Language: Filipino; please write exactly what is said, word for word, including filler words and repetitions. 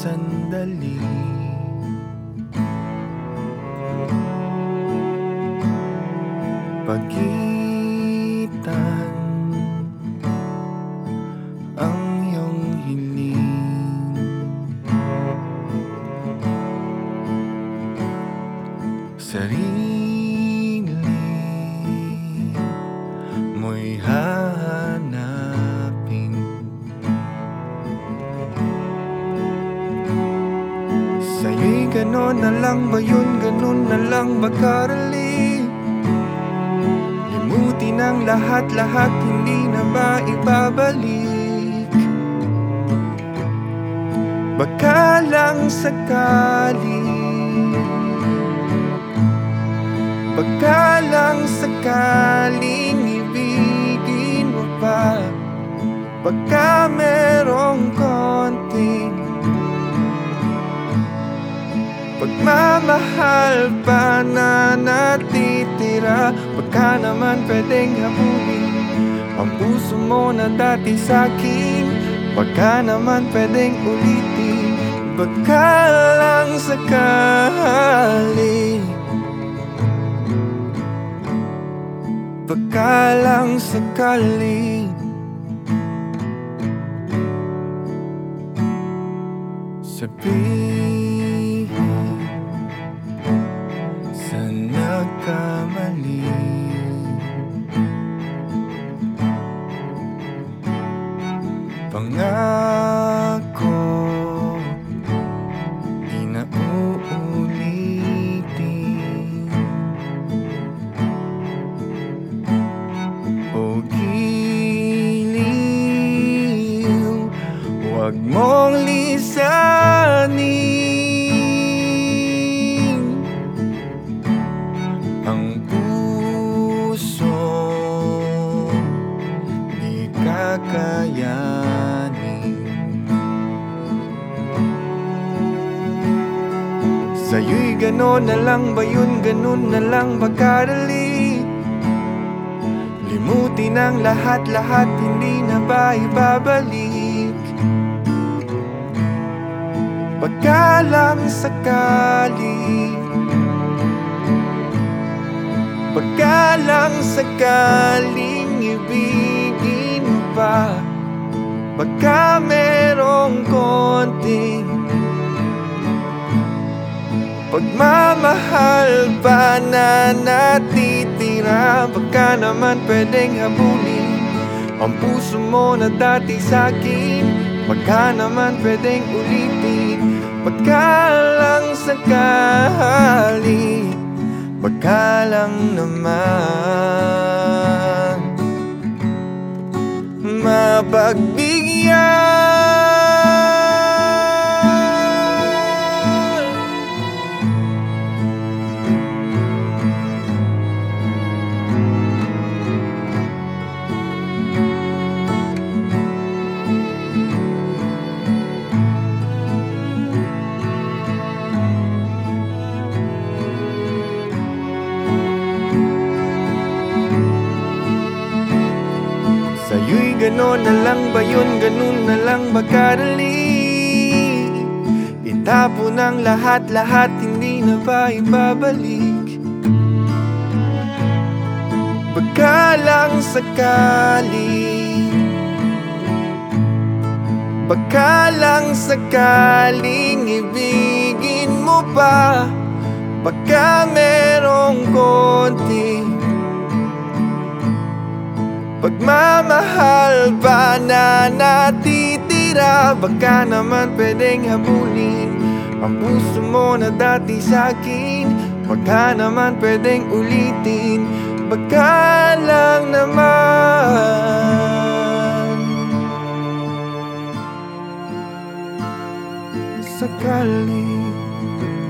sandali. Pagitan ang iyong hiling, sarili mo'y hahanapin. Sa'yo'y ganon na lang ba yun? Ganon na lang ba karali? Limutin ang lahat-lahat, hindi na ba ibabalik? Baka lang sakali, baka lang sakaling ibigin mo pa, baka merong konting pagmamahal pa na natitira. Baka naman pwedeng habulin ang puso mo na dati sa'kin, baka naman pwedeng ulitin, baka lang sakali, baka lang sakali. Sabihin sa nagkamali, pangako di na uulitin. O giliw, huwag mong lisanin ang puso di kakayanin. Sa'yo'y ganon na lang ba yun? Ganon na lang ba kadali? Limutin ang lahat-lahat, hindi na ba ibabalik? Baka lang sakali, baka lang sakaling ibigin mo pa, baka merong konting pagmamahal pa na natitira. Baka naman pwedeng habulin ang puso mo na dati sa'kin, baka naman pwedeng ulitin, baka lang sakali, baka lang naman mapagbigyan. Sa'yo'y ganon na lang ba yun? Ganon na lang ba kadali? Itapon ang lahat-lahat, hindi na ba ibabalik? Baka lang sakali, baka lang sakaling ibigin mo pa, baka merong konting pagmamahal pa na natitira. Baka naman pwedeng habulin ang puso mo na dati sa'kin, baka naman pwedeng ulitin, baka lang naman sakali.